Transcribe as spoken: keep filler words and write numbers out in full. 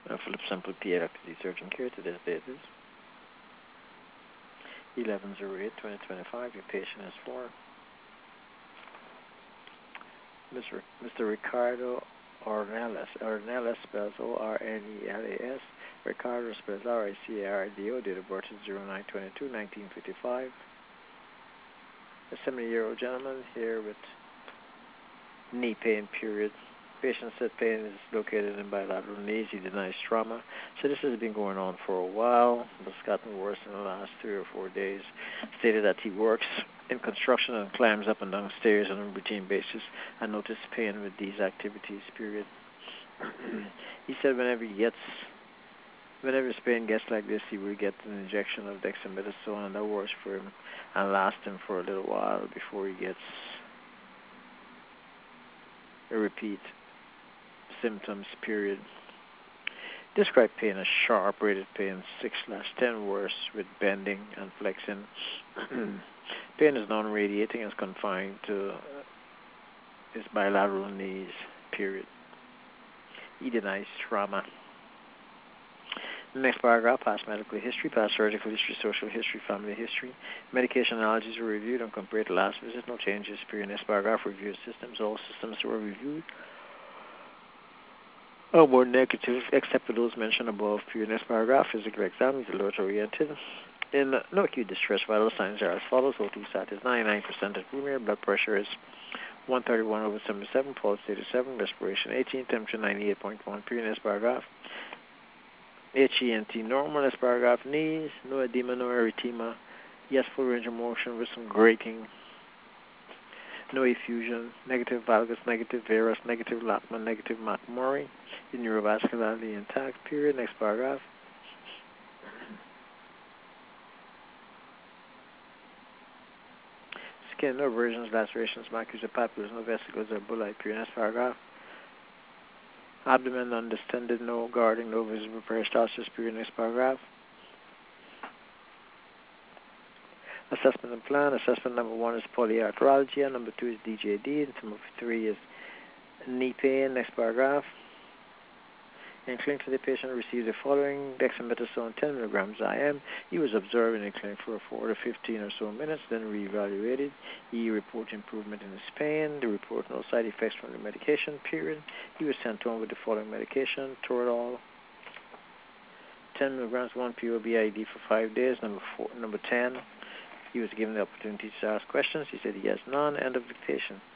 Uh, Philip Semple, P A, Doctor D, Surgeon Care. Today's date is eleven oh eight twenty twenty-five. Your patient is for Mister Mister Ricardo Ornelas. Ornelas spells O R N E L A S. Ricardo spells R I C A R D O. Date of birth is oh nine twenty-two nineteen fifty-five. A seventy-year-old gentleman here with knee pain, period. Patient said pain is located in bilateral knees. He denies trauma. So this has been going on for a while, but it's gotten worse in the last three or four days. Stated that he works in construction and climbs up and down stairs on a routine basis. I notice pain with these activities, period. He said whenever he gets, whenever his pain gets like this, he will get an injection of dexamethasone, and that works for him and lasts him for a little while before he gets a repeat symptoms, period. Describe pain as sharp, rated pain six slash ten, worse with bending and flexing. Pain is non-radiating and is confined to his bilateral knees, period. He denies trauma. Next paragraph, past medical history, past surgical history, social history, family history. Medication allergies were reviewed and compared to last visit. No changes, period. Next paragraph, review systems. All systems were reviewed or more negative, except for those mentioned above. Period. Next paragraph, physical exam is alert oriented. In no acute distress, vital signs are as follows. O two sat is ninety-nine percent at premier. Blood pressure is one thirty-one over seventy-seven. Pulse eighty-seven. Respiration eighteen. Temperature ninety-eight point one. Period. Next paragraph. H E N T normal. Next paragraph. Knees, no edema, no erythema. Yes, full range of motion with some grating. No effusion. Negative valgus, negative varus, negative Lachman, negative McMurray. Neurovascularly intact, period. Next paragraph. Skin, no abrasions, lacerations, macular, papulas, no vesicles or bullae, period. Next paragraph. Abdomen undistended, no guarding, no visible peristalsis, period. Next paragraph. Assessment and plan. Assessment number one is polyarthralgia. Number two is D J D. And number three is knee pain. Next paragraph. In clinic, the patient received the following: dexamethasone ten milligrams I M. He was observed in the clinic for four to fifteen or so minutes, then reevaluated. He reported improvement in his pain. The report no side effects from the medication, period. He was sent home with the following medication: Toradol, ten milligrams, one P O B I D for five days. Number four, number ten, he was given the opportunity to ask questions. He said he has none. End of dictation.